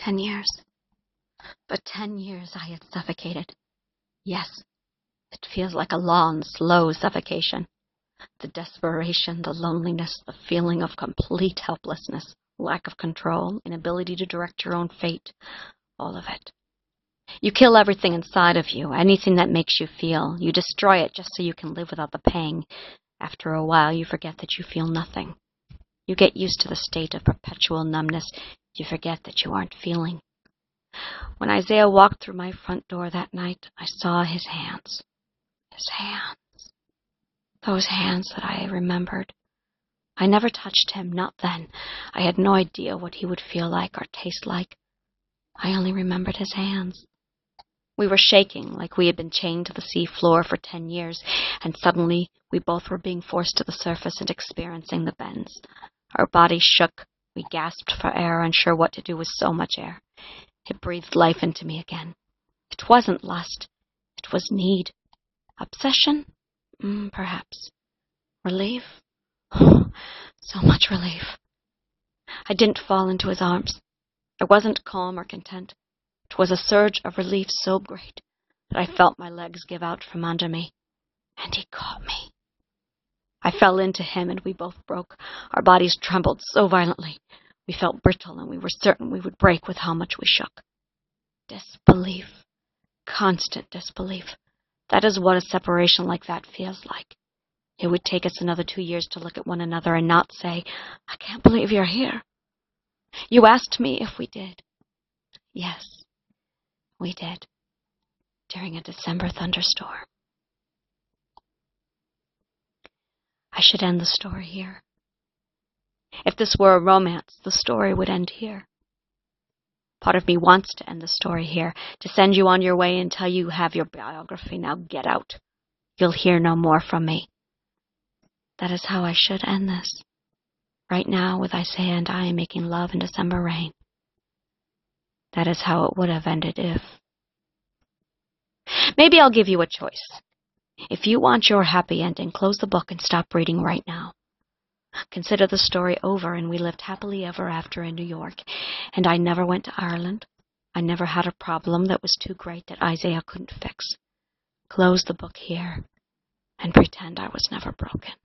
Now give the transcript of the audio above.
10 years. For 10 years I had suffocated. Yes, it feels like a long, slow suffocation. The desperation, the loneliness, the feeling of complete helplessness, lack of control, inability to direct your own fate, all of it. You kill everything inside of you, anything that makes you feel. You destroy it just so you can live without the pang. After a while, you forget that you feel nothing. You get used to the state of perpetual numbness. You forget that you aren't feeling. When Isaiah walked through my front door that night, I saw his hands. His hands. Those hands that I remembered. I never touched him, not then. I had no idea what he would feel like or taste like. I only remembered his hands. We were shaking like we had been chained to the sea floor for 10 years, and suddenly we both were being forced to the surface and experiencing the bends. Our bodies shook. We gasped for air, unsure what to do with so much air. It breathed life into me again. It wasn't lust. It was need. Obsession? Perhaps. Relief? Oh, so much relief. I didn't fall into his arms. I wasn't calm or content. It was a surge of relief so great that I felt my legs give out from under me. And he caught me. I fell into him and we both broke. Our bodies trembled so violently. We felt brittle and we were certain we would break with how much we shook. Disbelief. Constant disbelief. That is what a separation like that feels like. It would take us another 2 years to look at one another and not say, "I can't believe you're here." You asked me if we did. Yes, we did. During a December thunderstorm. I should end the story here. If this were a romance, the story would end here. Part of me wants to end the story here, to send you on your way until you have your biography. Now get out. You'll hear no more from me. That is how I should end this. Right now, with Isaiah and I making love in December rain. That is how it would have ended if... Maybe I'll give you a choice. If you want your happy ending, close the book and stop reading right now. Consider the story over and we lived happily ever after in New York, and I never went to Ireland. I never had a problem that was too great that Isaiah couldn't fix. Close the book here and pretend I was never broken.